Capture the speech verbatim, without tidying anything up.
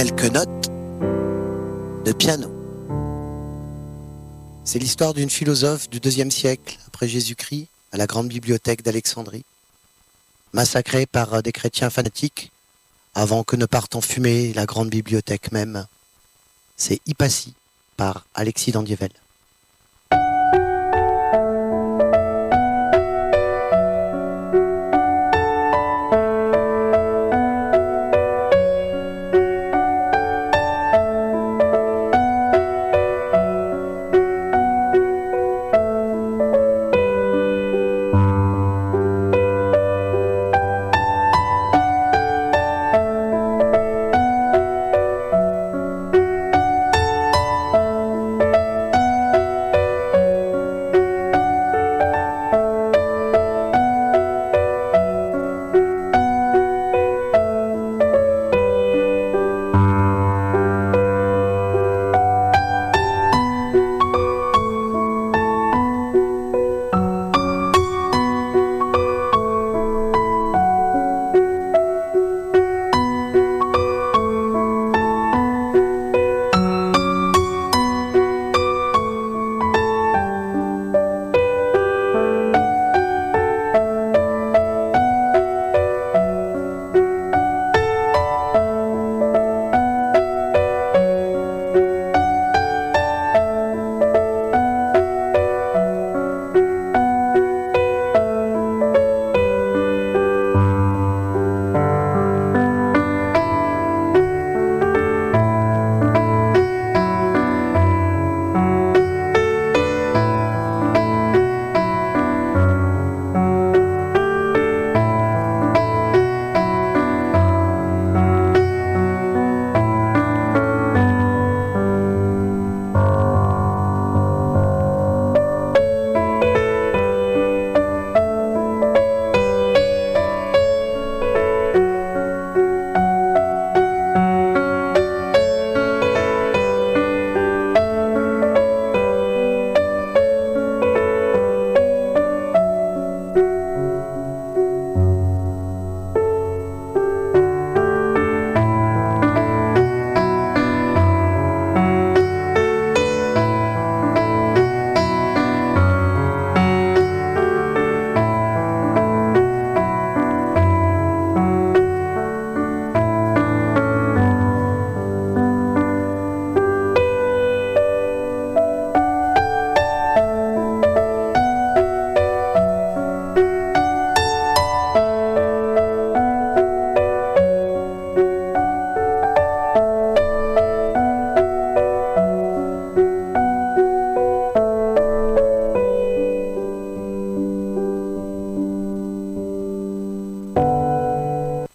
quelques notes de piano. C'est l'histoire d'une philosophe du deuxième siècle après Jésus-Christ à la grande bibliothèque d'Alexandrie, massacrée par des chrétiens fanatiques avant que ne parte en fumée la grande bibliothèque même. C'est Hypatie par Alexis Dandievel.